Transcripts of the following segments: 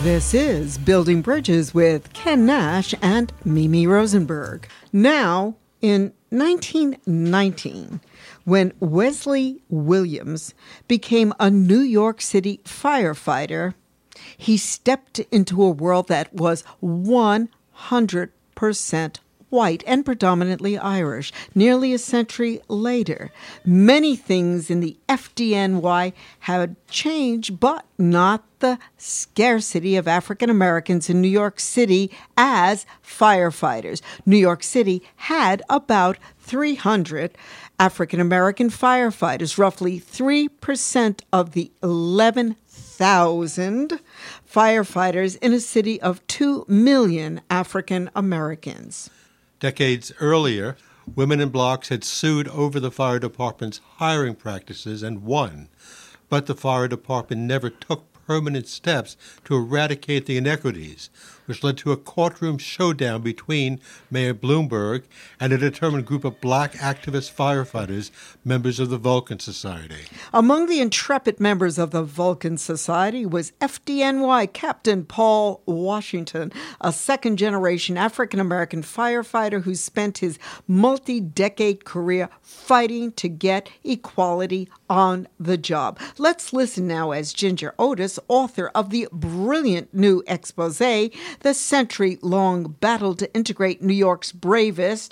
This is Building Bridges with Ken Nash and Mimi Rosenberg. Now, in 1919, when Wesley Williams became a New York City firefighter, he stepped into a world that was 100% white and predominantly Irish. Nearly a century later, many things in the FDNY had changed, but not the scarcity of African Americans in New York City as firefighters. New York City had about 300 African American firefighters, roughly 3% of the 11,000 firefighters in a city of 2 million African Americans. Decades earlier, women in blocks had sued over the fire department's hiring practices and won, but the fire department never took permanent steps to eradicate the inequities, which led to a courtroom showdown between Mayor Bloomberg and a determined group of black activist firefighters, members of the Vulcan Society. Among the intrepid members of the Vulcan Society was FDNY Captain Paul Washington, a second-generation African-American firefighter who spent his multi-decade career fighting to get equality on the job. Let's listen now as Ginger Otis, author of the brilliant new expose, The Century-Long Battle to Integrate New York's Bravest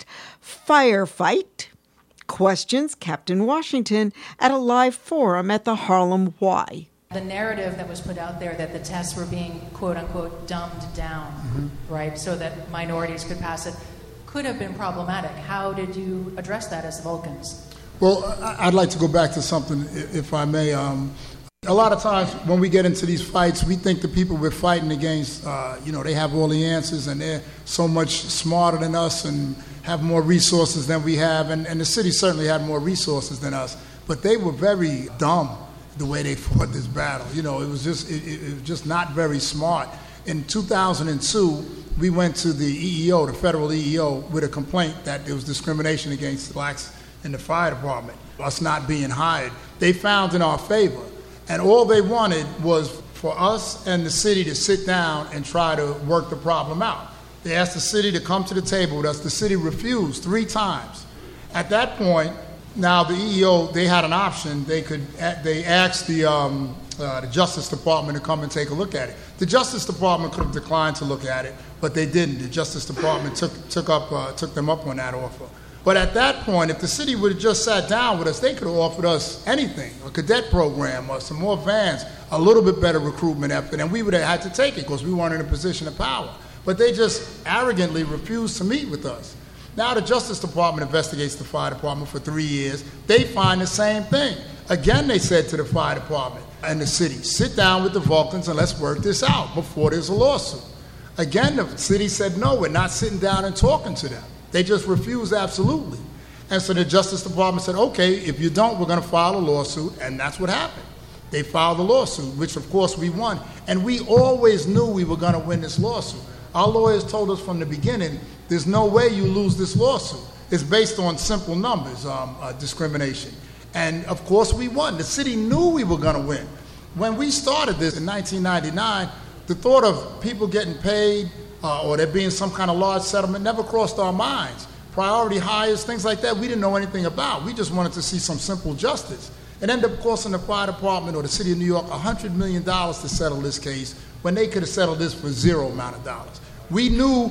Firefight, questions Captain Washington at a live forum at the Harlem Y. The narrative that was put out there that the tests were being, quote-unquote, dumbed down, right, so that minorities could pass it, could have been problematic. How did you address that as the Vulcans? Well, I'd like to go back to something, if I may. A lot of times when we get into these fights, we think the people we're fighting against, they have all the answers and they're so much smarter than us and have more resources than we have. And the city certainly had more resources than us. But they were very dumb the way they fought this battle. It was just not very smart. In 2002, we went to the EEO, the federal EEO, with a complaint that there was discrimination against blacks in the fire department, us not being hired. They found in our favor. And all they wanted was for us and the city to sit down and try to work the problem out. They asked the city to come to the table with us. The city refused 3 times. At that point, now the EEO, they had an option. They asked the Justice Department to come and take a look at it. The Justice Department could have declined to look at it, but they didn't. The Justice Department took them up on that offer. But at that point, if the city would have just sat down with us, they could have offered us anything, a cadet program or some more vans, a little bit better recruitment effort, and we would have had to take it because we weren't in a position of power. But they just arrogantly refused to meet with us. Now the Justice Department investigates the fire department for 3 years. They find the same thing. Again, they said to the fire department and the city, sit down with the Vulcans and let's work this out before there's a lawsuit. Again, the city said, no, we're not sitting down and talking to them. They just refused absolutely. And so the Justice Department said, okay, if you don't, we're going to file a lawsuit, and that's what happened. They filed a lawsuit, which of course we won. And we always knew we were going to win this lawsuit. Our lawyers told us from the beginning, there's no way you lose this lawsuit. It's based on simple numbers, discrimination. And of course we won. The city knew we were going to win. When we started this in 1999, the thought of people getting paid or there being some kind of large settlement never crossed our minds. Priority hires, things like that, we didn't know anything about. We just wanted to see some simple justice. It ended up costing the fire department or the city of New York $100 million to settle this case when they could have settled this for zero amount of dollars. We knew,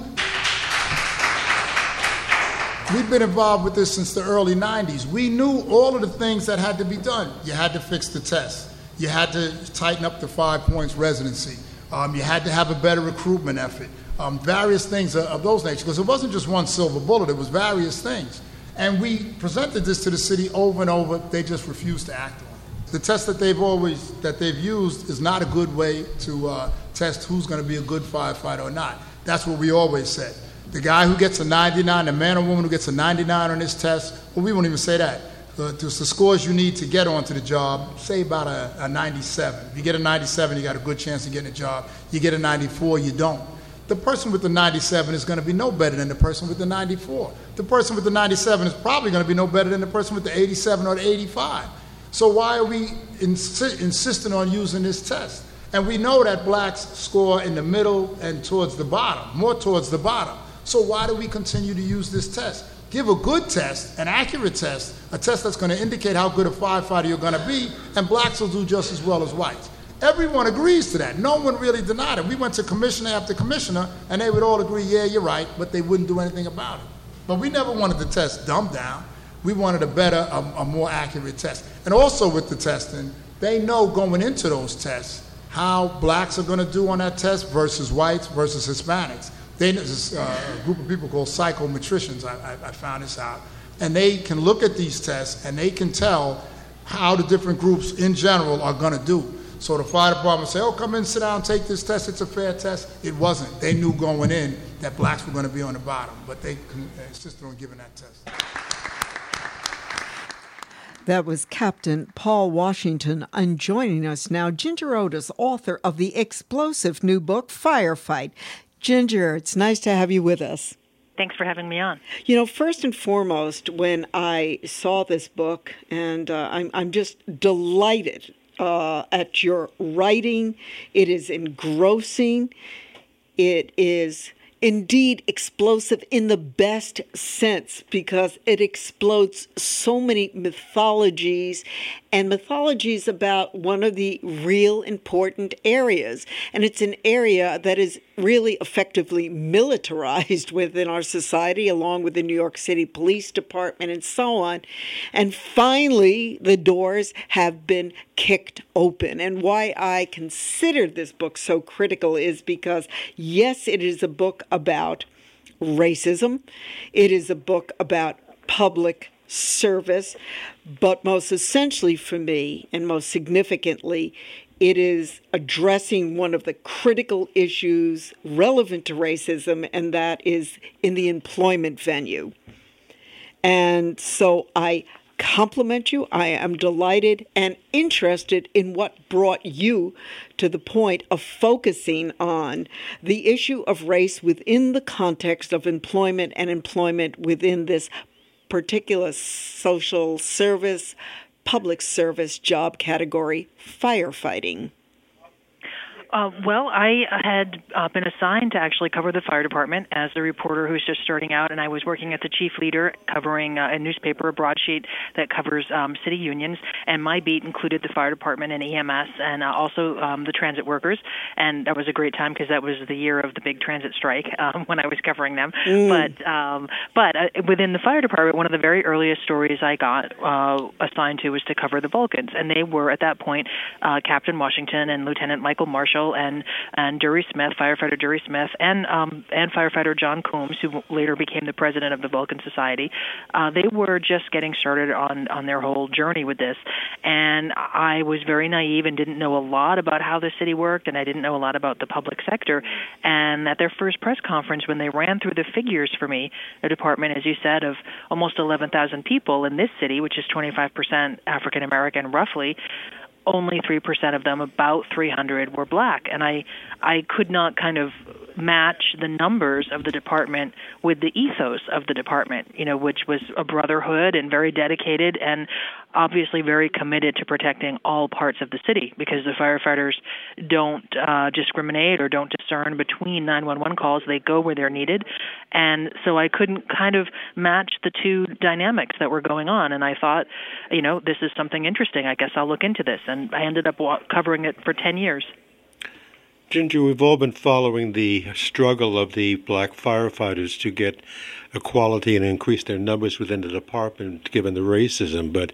we've been involved with this since the early 90s. We knew all of the things that had to be done. You had to fix the test. You had to tighten up the 5 points residency. You had to have a better recruitment effort. Various things of those nature, because it wasn't just one silver bullet, it was various things. And we presented this to the city over and over, they just refused to act on it. The test that they've used is not a good way to test who's going to be a good firefighter or not. That's what we always said. The guy who gets a 99, the man or woman who gets a 99 on this test, well, we won't even say that. The scores you need to get onto the job, say about a 97. If you get a 97, you got a good chance of getting a job. You get a 94, you don't. The person with the 97 is going to be no better than the person with the 94. The person with the 97 is probably going to be no better than the person with the 87 or the 85. So why are we insisting on using this test? And we know that blacks score in the middle and towards the bottom, more towards the bottom. So why do we continue to use this test? Give a good test, an accurate test, a test that's going to indicate how good a firefighter you're going to be, and blacks will do just as well as whites. Everyone agrees to that. No one really denied it. We went to commissioner after commissioner, and they would all agree, yeah, you're right, but they wouldn't do anything about it. But we never wanted the test dumbed down. We wanted a better, a more accurate test. And also with the testing, they know going into those tests how blacks are going to do on that test versus whites versus Hispanics. There's a group of people called psychometricians, I found this out, and they can look at these tests and they can tell how the different groups in general are going to do. So the fire department say, oh, come in, sit down, take this test, it's a fair test. It wasn't. They knew going in that blacks were going to be on the bottom, but they insisted on giving that test. That was Captain Paul Washington. And joining us now, Ginger Otis, author of the explosive new book, Firefight. Ginger, it's nice to have you with us. Thanks for having me on. You know, first and foremost, when I saw this book, and I'm just delighted at your writing. It is engrossing. It is indeed explosive in the best sense because it explodes so many mythologies and mythologies about one of the real important areas. And it's an area that is really effectively militarized within our society, along with the New York City Police Department and so on. And finally, the doors have been kicked open. And why I consider this book so critical is because, yes, it is a book about racism. It is a book about public service, but most essentially for me, and most significantly, it is addressing one of the critical issues relevant to racism, and that is in the employment venue. And so I compliment you. I am delighted and interested in what brought you to the point of focusing on the issue of race within the context of employment and employment within this particular social service, public service job category, firefighting. Well, I had been assigned to actually cover the fire department as a reporter who's just starting out, and I was working as the chief leader covering a newspaper, a broadsheet that covers city unions, and my beat included the fire department and EMS and also the transit workers, and that was a great time because that was the year of the big transit strike when I was covering them. But within the fire department, one of the very earliest stories I got assigned to was to cover the Vulcans, and they were at that point Captain Washington and Lieutenant Michael Marshall and Dury Smith, firefighter Dury Smith, and firefighter John Coombs, who later became the president of the Vulcan Society. They were just getting started on their whole journey with this, and I was very naive and didn't know a lot about how the city worked, and I didn't know a lot about the public sector. And at their first press conference, when they ran through the figures for me, a department, as you said, of almost 11,000 people in this city, which is 25% African American, roughly, only 3% of them, about 300, were black. And I could not kind of match the numbers of the department with the ethos of the department, which was a brotherhood and very dedicated and obviously very committed to protecting all parts of the city, because the firefighters don't discriminate or don't discern between 911 calls. They go where they're needed. And so I couldn't kind of match the two dynamics that were going on. And I thought, this is something interesting. I guess I'll look into this. And I ended up covering it for 10 years. Ginger, we've all been following the struggle of the black firefighters to get equality and increase their numbers within the department, given the racism, but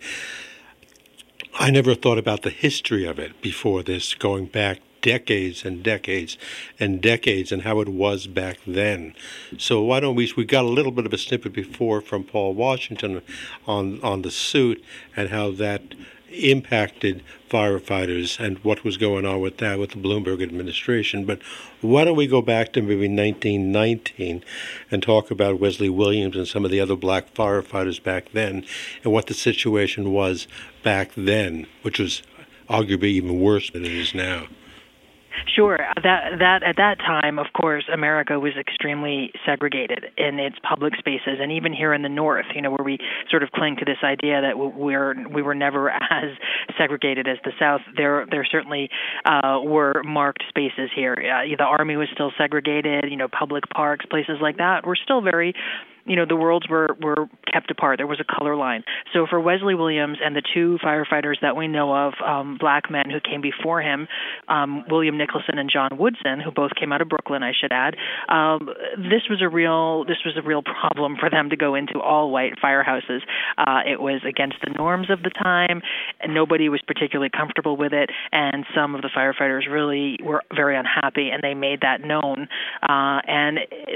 I never thought about the history of it before this, going back decades and decades and decades, and how it was back then. So why don't we got a little bit of a snippet before from Paul Washington on the suit and how that impacted firefighters and what was going on with that with the Bloomberg administration. But why don't we go back to maybe 1919 and talk about Wesley Williams and some of the other black firefighters back then and what the situation was back then, which was arguably even worse than it is now. Sure. That at that time, of course, America was extremely segregated in its public spaces, and even here in the North, where we sort of cling to this idea that we were never as segregated as the South. There certainly were marked spaces here. The Army was still segregated. Public parks, places like that were still very. The worlds were kept apart. There was a color line. So for Wesley Williams and the two firefighters that we know of, black men who came before him, William Nicholson and John Woodson, who both came out of Brooklyn, I should add, this was a real problem for them to go into all white firehouses. It was against the norms of the time, and nobody was particularly comfortable with it, and some of the firefighters really were very unhappy, and they made that known. And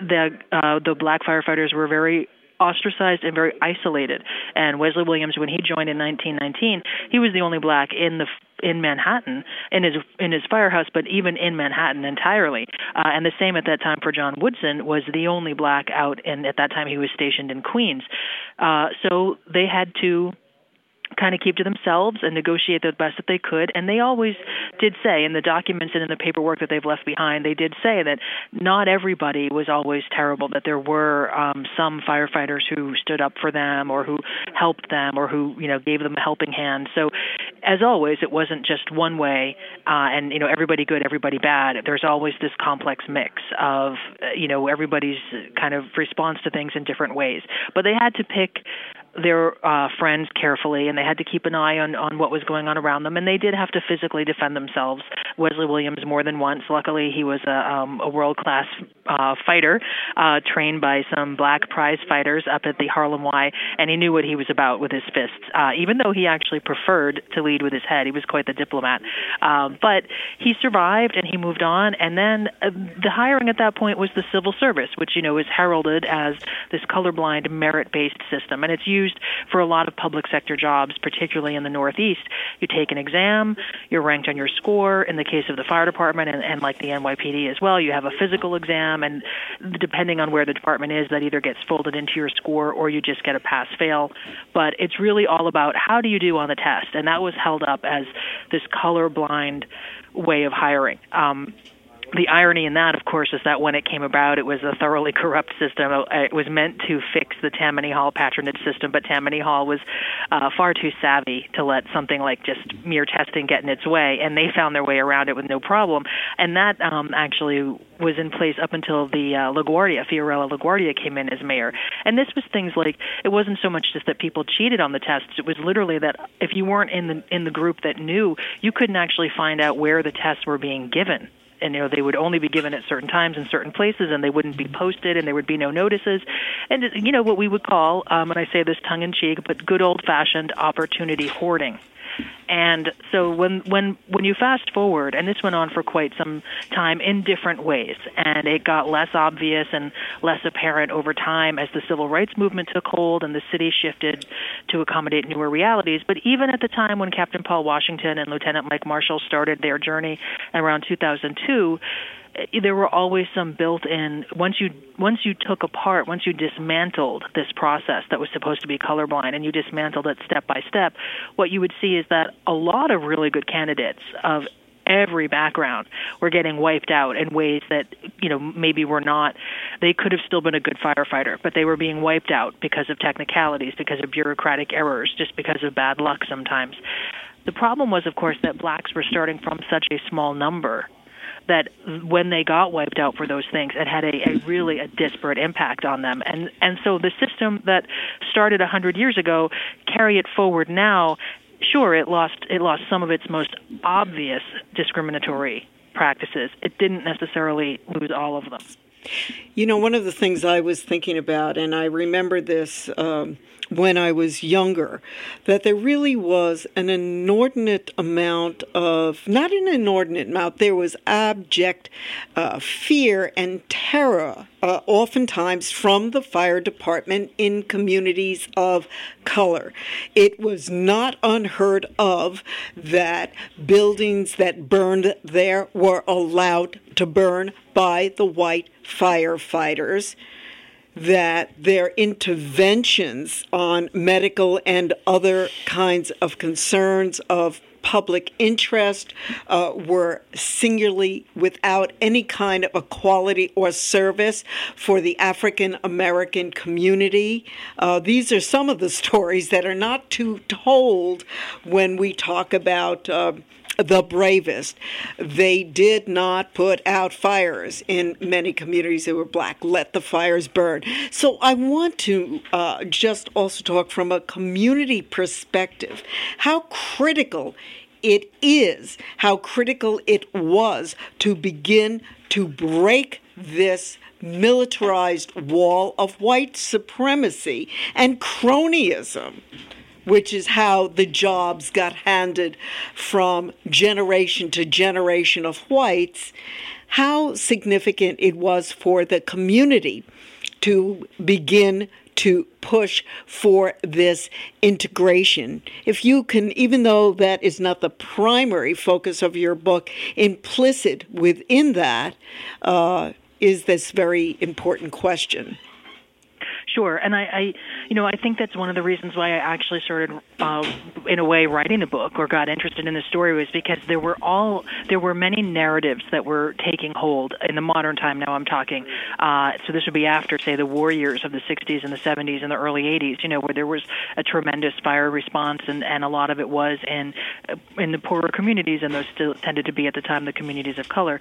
the black firefighters were very ostracized and very isolated. And Wesley Williams, when he joined in 1919, he was the only black in Manhattan, in his firehouse, but even in Manhattan entirely. And the same at that time for John Woodson, was the only black out, and at that time he was stationed in Queens. So they had to kind of keep to themselves and negotiate the best that they could. And they always did say in the documents and in the paperwork that they've left behind, they did say that not everybody was always terrible, that there were some firefighters who stood up for them or who helped them or who, gave them a helping hand. So as always, it wasn't just one way and, everybody good, everybody bad. There's always this complex mix of, everybody's kind of response to things in different ways. But they had to pick their friends carefully, and they had to keep an eye on what was going on around them, and they did have to physically defend themselves. Wesley Williams more than once. Luckily, he was a world-class fighter, trained by some black prize fighters up at the Harlem Y, and he knew what he was about with his fists, even though he actually preferred to lead with his head. He was quite the diplomat. But he survived, and he moved on, and then the hiring at that point was the civil service, which, is heralded as this colorblind merit-based system, and it's used for a lot of public sector jobs, particularly in the Northeast. You take an exam, you're ranked on your score. In the case of the fire department and like the NYPD as well, you have a physical exam, and depending on where the department is, that either gets folded into your score or you just get a pass-fail. But it's really all about how do you do on the test, and that was held up as this colorblind way of hiring. The irony in that, of course, is that when it came about, it was a thoroughly corrupt system. It was meant to fix the Tammany Hall patronage system, but Tammany Hall was far too savvy to let something like just mere testing get in its way, and they found their way around it with no problem. And that actually was in place up until the Fiorella LaGuardia came in as mayor. And this was things like, it wasn't so much just that people cheated on the tests, it was literally that if you weren't in the group that knew, you couldn't actually find out where the tests were being given. And, they would only be given at certain times in certain places, and they wouldn't be posted, and there would be no notices. And, what we would call, and I say this tongue-in-cheek, but good old-fashioned opportunity hoarding. And so when you fast forward, and this went on for quite some time in different ways, and it got less obvious and less apparent over time as the civil rights movement took hold and the city shifted to accommodate newer realities. But even at the time when Captain Paul Washington and Lieutenant Mike Marshall started their journey around 2002, there were always some built-in, once you dismantled this process that was supposed to be colorblind and you dismantled it step by step, what you would see is that a lot of really good candidates of every background were getting wiped out in ways that, maybe were not, they could have still been a good firefighter, but they were being wiped out because of technicalities, because of bureaucratic errors, just because of bad luck sometimes. The problem was, of course, that blacks were starting from such a small number that when they got wiped out for those things, it had a really disparate impact on them. And so the system that started 100 years ago, carry it forward now, sure, it lost some of its most obvious discriminatory practices. It didn't necessarily lose all of them. One of the things I was thinking about, and I remember this when I was younger, that there really was an inordinate amount of, not an inordinate amount, there was abject fear and terror, oftentimes from the fire department in communities of color. It was not unheard of that buildings that burned there were allowed to burn by the white firefighters, that their interventions on medical and other kinds of concerns of public interest, were singularly without any kind of equality or service for the African American community. These are some of the stories that are not too told when we talk about the bravest. They did not put out fires in many communities that were black. Let the fires burn. So I want to just also talk from a community perspective, how critical it is, how critical it was to begin to break this militarized wall of white supremacy and cronyism, which is how the jobs got handed from generation to generation of whites, how significant it was for the community to begin to push for this integration. If you can, even though that is not the primary focus of your book, implicit within that is this very important question. Sure, and I think that's one of the reasons why I actually started, in a way, writing the book or got interested in the story, was because there were many narratives that were taking hold in the modern time. Now I'm talking, so this would be after, say, the war years of the 60s and the 70s and the early 80s, where there was a tremendous fire response, and a lot of it was in the poorer communities, and those still tended to be at the time the communities of color.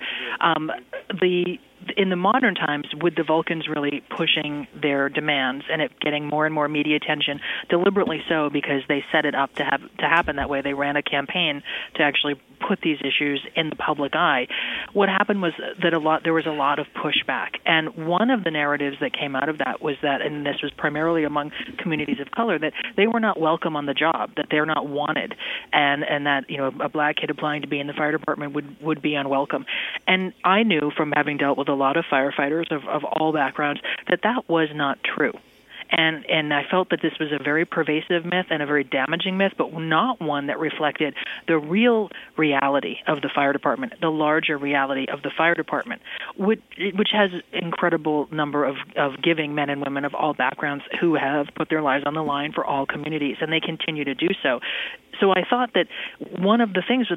In the modern times, with the Vulcans really pushing their demands and it getting more and more media attention, deliberately so, because they set it up to happen that way. They ran a campaign to actually put these issues in the public eye. What happened was that there was a lot of pushback, and one of the narratives that came out of that was that, and this was primarily among communities of color, that they were not welcome on the job, that they're not wanted, and that a black kid applying to be in the fire department would be unwelcome. And I knew from having dealt with a lot of firefighters of all backgrounds that was not true. And I felt that this was a very pervasive myth and a very damaging myth, but not one that reflected the real reality of the fire department, the larger reality of the fire department, which has incredible number of giving men and women of all backgrounds who have put their lives on the line for all communities, and they continue to do so. So I thought that one of the things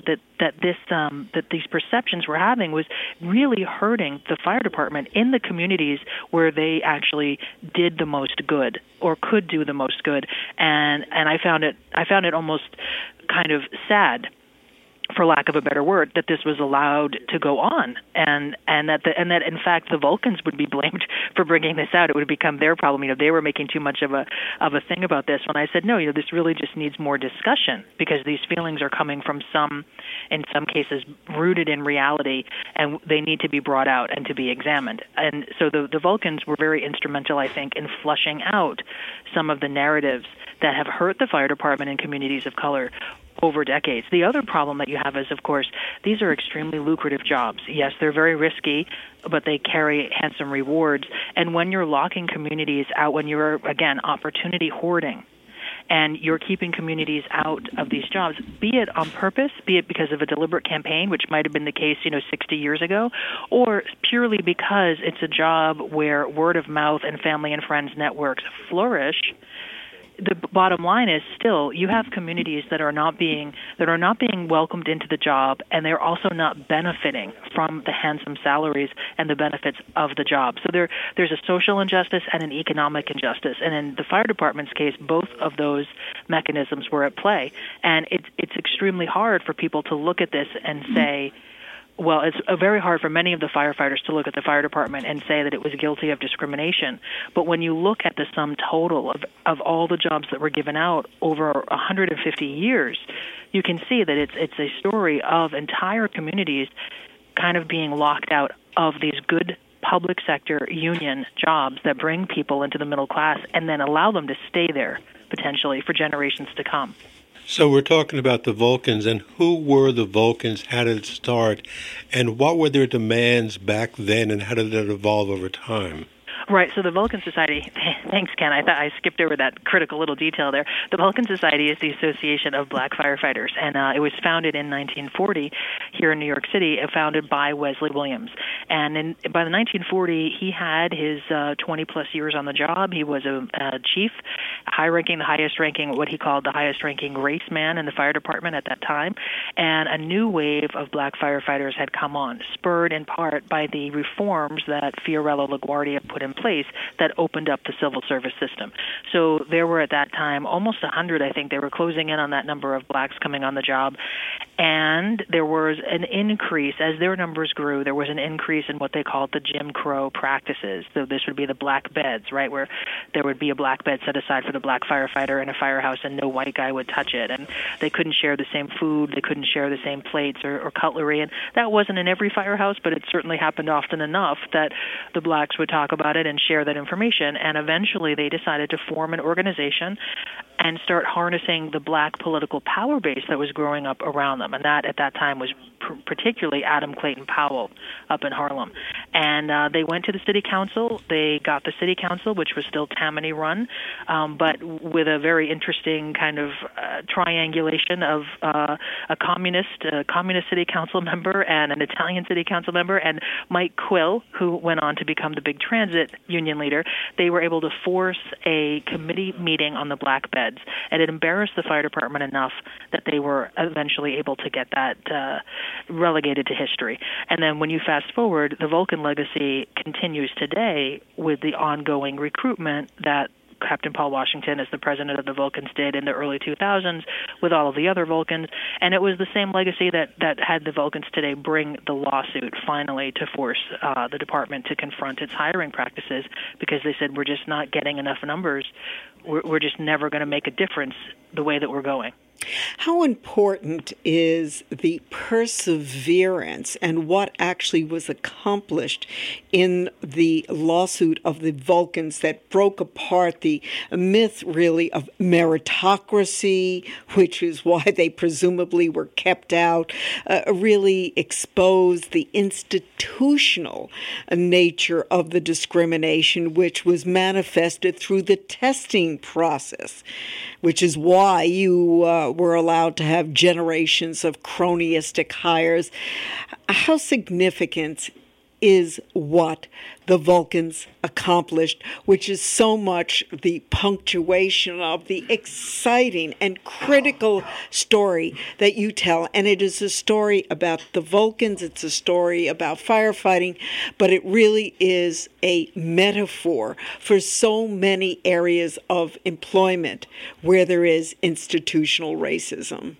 that these perceptions were having was really hurting the fire department in the communities where they actually did the most good or could do the most good, and I found it almost kind of sad, for lack of a better word, that this was allowed to go on, and that in fact the Vulcans would be blamed for bringing this out. It would become their problem. They were making too much of a thing about this. When I said no, this really just needs more discussion, because these feelings are coming from in some cases, rooted in reality, and they need to be brought out and to be examined. And so the Vulcans were very instrumental, I think, in flushing out some of the narratives that have hurt the fire department in communities of color over decades. The other problem that you have is, of course, these are extremely lucrative jobs. Yes, they're very risky, but they carry handsome rewards. And when you're locking communities out, when you're, again, opportunity hoarding, and you're keeping communities out of these jobs, be it on purpose, be it because of a deliberate campaign, which might have been the case, 60 years ago, or purely because it's a job where word of mouth and family and friends networks flourish, the bottom line is still you have communities that are not being welcomed into the job, and they're also not benefiting from the handsome salaries and the benefits of the job. So there's a social injustice and an economic injustice. And in the fire department's case, both of those mechanisms were at play. And it's extremely hard for people to look at this and say, well, it's very hard for many of the firefighters to look at the fire department and say that it was guilty of discrimination. But when you look at the sum total of all the jobs that were given out over 150 years, you can see that it's a story of entire communities kind of being locked out of these good public sector union jobs that bring people into the middle class and then allow them to stay there potentially for generations to come. So we're talking about the Vulcans, and who were the Vulcans? How did it start? And what were their demands back then, and how did it evolve over time? Right, so the Vulcan Society, thanks, Ken. I thought I skipped over that critical little detail there. The Vulcan Society is the Association of Black Firefighters, and it was founded in 1940 here in New York City, founded by Wesley Williams. And by the 1940, he had his 20-plus years on the job. He was a chief, high-ranking, the highest-ranking, what he called the highest-ranking race man in the fire department at that time. And a new wave of black firefighters had come on, spurred in part by the reforms that Fiorello LaGuardia put in place that opened up the civil service system. So there were at that time almost 100, I think. They were closing in on that number of blacks coming on the job. And there was an increase, as their numbers grew, there was an increase in what they called the Jim Crow practices. So this would be the black beds, right, where there would be a black bed set aside for the black firefighter in a firehouse and no white guy would touch it. And they couldn't share the same food, they couldn't share the same plates or cutlery. And that wasn't in every firehouse, but it certainly happened often enough that the blacks would talk about it and share that information. And eventually they decided to form an organization and start harnessing the black political power base that was growing up around them. And that, at that time, was particularly Adam Clayton Powell up in Harlem. And they went to the city council. They got the city council, which was still Tammany run, but with a very interesting kind of triangulation of a communist city council member and an Italian city council member and Mike Quill, who went on to become the big transit union leader. They were able to force a committee meeting on the black beds, and it embarrassed the fire department enough that they were eventually able to get that relegated to history. And then when you fast forward, the Vulcan legacy continues today with the ongoing recruitment that Captain Paul Washington, as the president of the Vulcans, did in the early 2000s with all of the other Vulcans. And it was the same legacy that had the Vulcans today bring the lawsuit finally to force the department to confront its hiring practices, because they said, we're just not getting enough numbers. We're just never going to make a difference the way that we're going. How important is the perseverance and what actually was accomplished in the lawsuit of the Vulcans that broke apart the myth, really, of meritocracy, which is why they presumably were kept out, really exposed the institutional nature of the discrimination, which was manifested through the testing process, which is why you were allowed to have generations of cronyistic hires. How significant is what the Vulcans accomplished, which is so much the punctuation of the exciting and critical story that you tell. And it is a story about the Vulcans, it's a story about firefighting, but it really is a metaphor for so many areas of employment where there is institutional racism.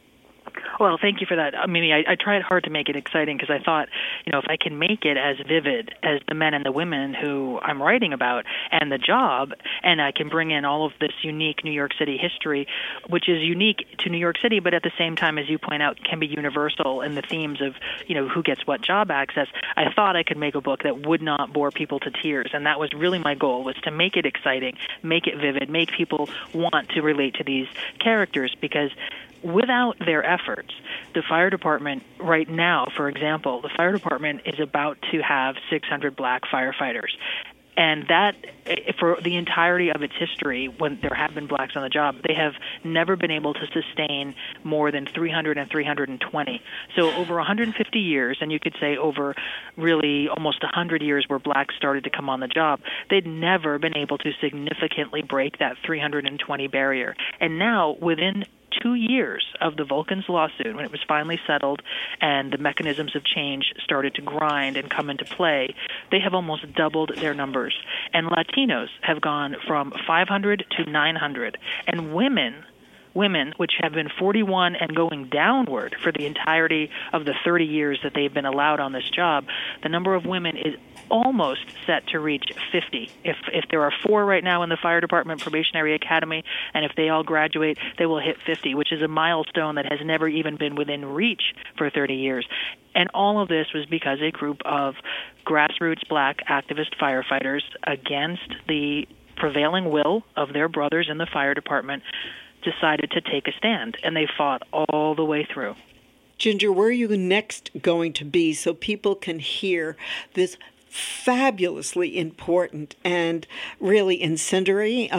Well, thank you for that. I mean, I tried hard to make it exciting because I thought, if I can make it as vivid as the men and the women who I'm writing about and the job, and I can bring in all of this unique New York City history, which is unique to New York City, but at the same time, as you point out, can be universal in the themes of, who gets what job access. I thought I could make a book that would not bore people to tears, and that was really my goal, was to make it exciting, make it vivid, make people want to relate to these characters, because without their efforts, the fire department right now, for example, the fire department is about to have 600 black firefighters. And that, for the entirety of its history, when there have been blacks on the job, they have never been able to sustain more than 300 and 320. So over 150 years, and you could say over really almost 100 years where blacks started to come on the job, they'd never been able to significantly break that 320 barrier. And now, within 2 years of the Vulcans lawsuit, when it was finally settled and the mechanisms of change started to grind and come into play, they have almost doubled their numbers. And Latinos have gone from 500 to 900. And women, which have been 41 and going downward for the entirety of the 30 years that they've been allowed on this job, the number of women is almost set to reach 50. If there are 4 right now in the Fire Department Probationary Academy, and if they all graduate, they will hit 50, which is a milestone that has never even been within reach for 30 years. And all of this was because a group of grassroots black activist firefighters, against the prevailing will of their brothers in the fire department, decided to take a stand, and they fought all the way through. Ginger, where are you next going to be so people can hear this fabulously important and really incendiary,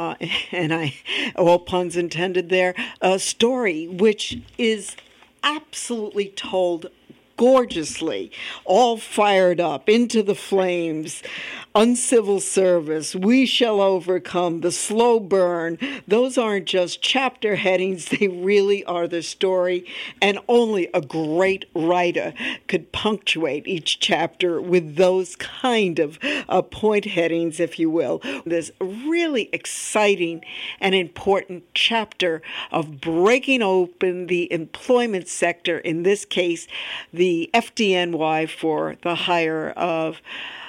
and all puns intended there, a story which is absolutely told gorgeously, all fired up into the flames, uncivil service, we shall overcome, the slow burn. Those aren't just chapter headings, they really are the story, and only a great writer could punctuate each chapter with those kind of point headings, if you will. This really exciting and important chapter of breaking open the employment sector, in this case, the FDNY, for the hire of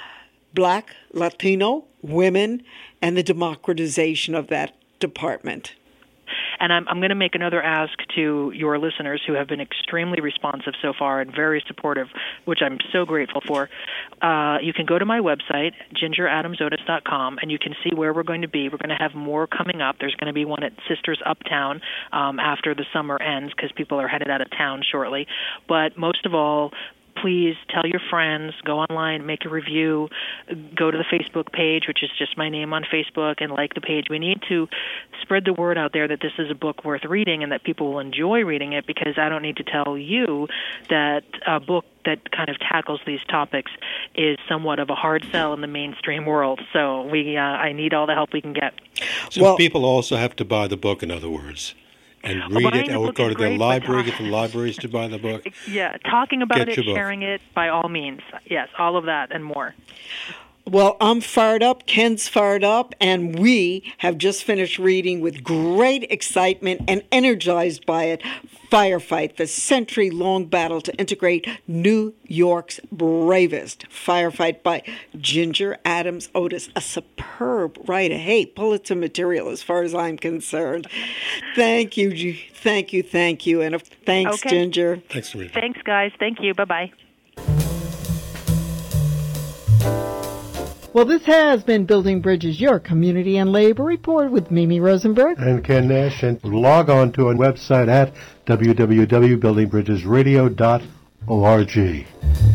Black, Latino women, and the democratization of that department. And I'm going to make another ask to your listeners who have been extremely responsive so far and very supportive, which I'm so grateful for. You can go to my website, gingeradamsotis.com, and you can see where we're going to be. We're going to have more coming up. There's going to be one at Sisters Uptown after the summer ends, because people are headed out of town shortly. But most of all, please tell your friends, go online, make a review, go to the Facebook page, which is just my name on Facebook, and like the page. We need to spread the word out there that this is a book worth reading and that people will enjoy reading it, because I don't need to tell you that a book that kind of tackles these topics is somewhat of a hard sell in the mainstream world. So I need all the help we can get. So people also have to buy the book, in other words, and read it, or go to their library, get the libraries to buy the book. Yeah, talking about it, sharing it, by all means. Yes, all of that and more. Well, I'm fired up, Ken's fired up, and we have just finished reading with great excitement and energized by it, Firefight, the century-long battle to integrate New York's bravest. Firefight by Ginger Adams Otis, a superb writer. Hey, Pulitzer material as far as I'm concerned. Thank you, and thanks, okay. Ginger. Thanks, Rita. Thanks, guys. Thank you. Bye-bye. Well, this has been Building Bridges, your community and labor report with Mimi Rosenberg and Ken Nash. And log on to our website at www.buildingbridgesradio.org.